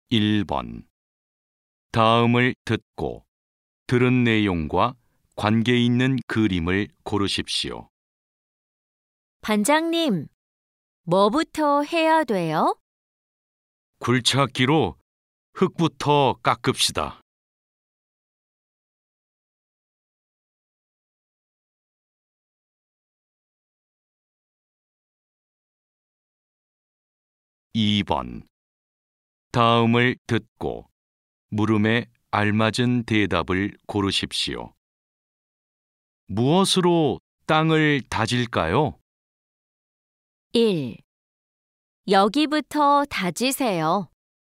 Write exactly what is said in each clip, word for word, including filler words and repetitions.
일 번. 다음을 듣고 들은 내용과 관계 있는 그림을 고르십시오. 반장님, 뭐부터 해야 돼요? 굴착기로 흙부터 깎읍시다. 이 번. 다음을 듣고 물음에 알맞은 대답을 고르십시오. 무엇으로 땅을 다질까요? 일. 여기부터 다지세요.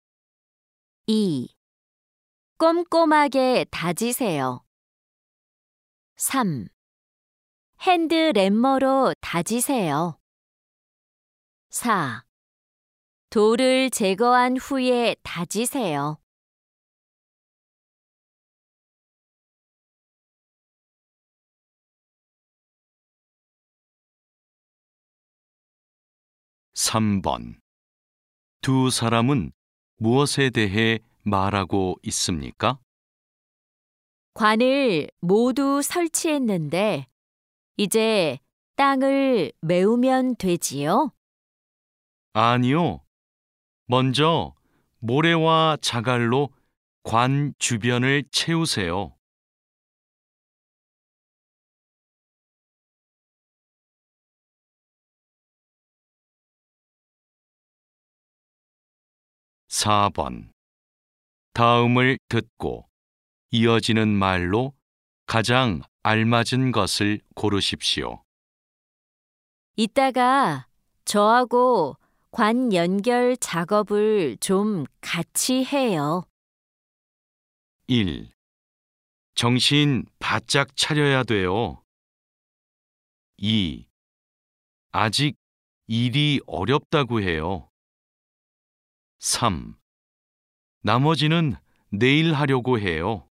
이. 꼼꼼하게 다지세요. 삼. 핸드 램머로 다지세요. 사. 돌을 제거한 후에 다지세요. 삼 번. 두 사람은 무엇에 대해 말하고 있습니까? 관을 모두 설치했는데 이제 땅을 메우면 되지요? 아니요. 먼저 모래와 자갈로 관 주변을 채우세요. 사 번. 다음을 듣고 이어지는 말로 가장 알맞은 것을 고르십시오. 이따가 저하고 관 연결 작업을 좀 같이 해요. 일. 정신 바짝 차려야 돼요. 이. 아직 일이 어렵다고 해요. 삼. 나머지는 내일 하려고 해요.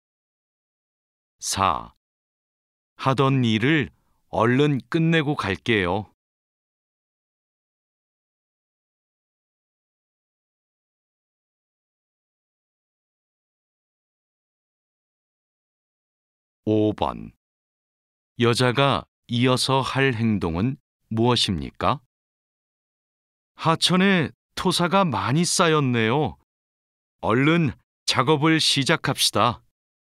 사. 하던 일을 얼른 끝내고 갈게요. 오 번. 여자가 이어서 할 행동은 무엇입니까? 하천에 토사가 많이 쌓였네요. 얼른 작업을 시작합시다.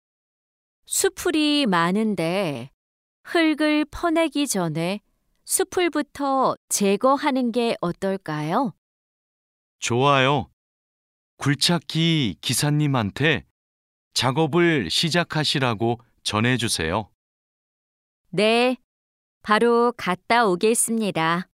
수풀이 많은데 흙을 퍼내기 전에 수풀부터 제거하는 게 어떨까요? 좋아요. 굴착기 기사님한테 작업을 시작하시라고 전해주세요. 네, 바로 갔다 오겠습니다.